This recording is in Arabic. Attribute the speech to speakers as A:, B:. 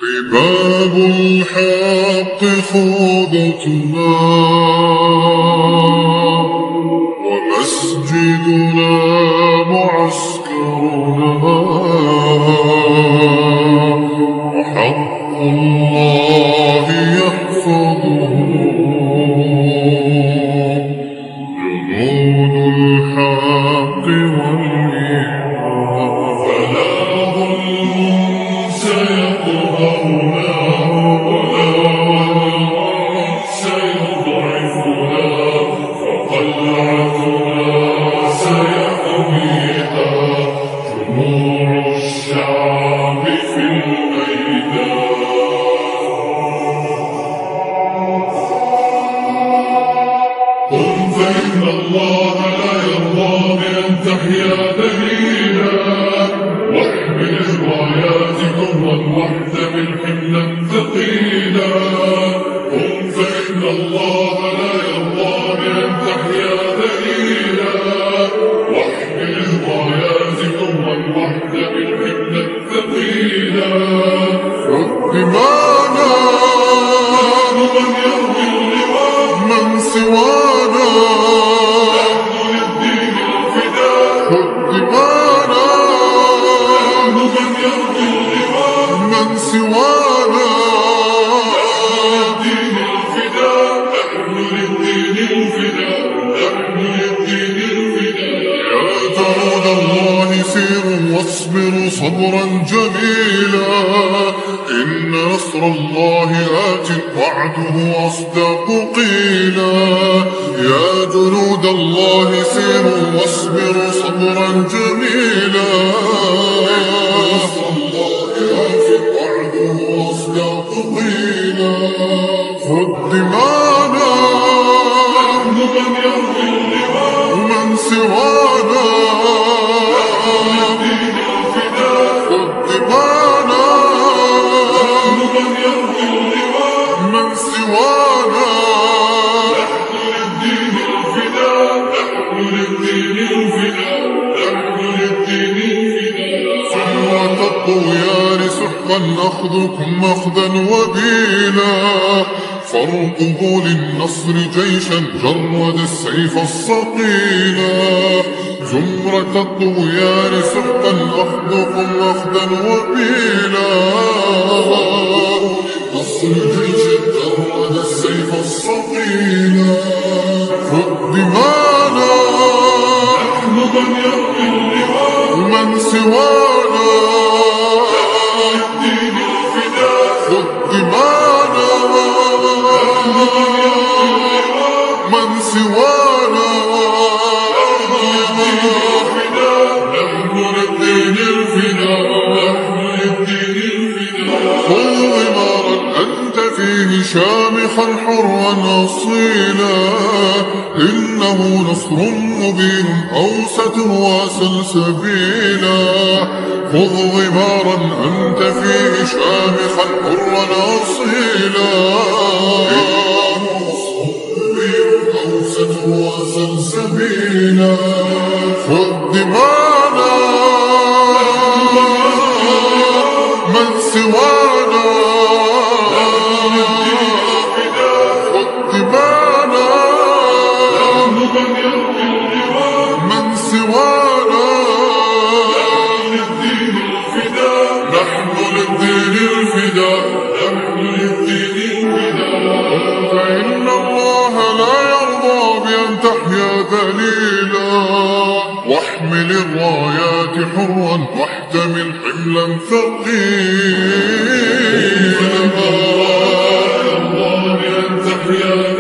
A: باب الحق خوضتنا ومسجدنا معسكرنا وحق الله يحفظه جنود الحق والإيمان فلا ظلم سيقهرنا ولا سيضعفنا فقلعتنا سيحميها جموع الشعب في الميدان قم فإن الله لا يرضى بأن تحيا دليلا واحمل الرايات كرا واحتمل حملا ثقيلا قم فإن الله لا يرضى بأن تحيا دليلا واحمل الرايات كرا واحتمل حملا ثقيلا دمانا من يروي اللواء من سوانا نحن للدين الفداء دمانا من يروي اللواء من سوانا للدين الفداء نحن للدين الفداء نحن للدين الفداء يا جنود الله سيروا واصبروا صبرا جميلا إن نصر الله آت وعده أصدق قيلا يا جنود الله سيروا واصبروا صبرا جميلا نصر الله آت وعده أصدق قيلا خذ دمانا نحن من يروي اللواء من سوانا للدين الفداء خذ دمانا من يروي اللواء من سوانا نحن للدين الفداء نحن للدين الفداء نحن للدين الفداء صلوة الطغيان سحقا نأخذكم أخذا وبيلا فارقبوا للنصر جيشا جرد السيف الصقيلا زمرة الطغيان سحقا أخذكم أخذا وبيلا نصر جيشا جرد السيف الصقيلا خذ دمانا نحن من يروي اللواء من سوانا للدين الفداء خذ دمانا نحن من يروي اللواء من سوانا للدين الفداء نحن للدين الفداء نحن للدين الفداء خذ غمارا أنت فيه شامخا حرا أصيلا إنه نصر مبين أوسط وسلسبيلا خذ غمارا أنت فيه شامخا حرا أصيلا إنه نصر مبين أوسط وسلسبيلا خذ دمانا من سوانا خذ دمانا من يروي اللواء من سوانا للدين الفداء نحن للدين الفداء نحن للدين الفداء فإن الله لا يرضى بأن تحيا ذليلا واحمل الرايات حرا واحتمل حملا ثقيلا فإن الله لا يرضى بأن تحيا